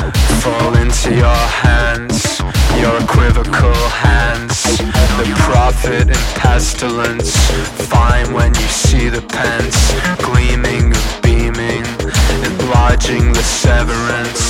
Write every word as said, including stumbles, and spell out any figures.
fall into your hands, your equivocal hands. The prophet in pestilence, fine when you see the pence, gleaming and beaming, enlarging the severance.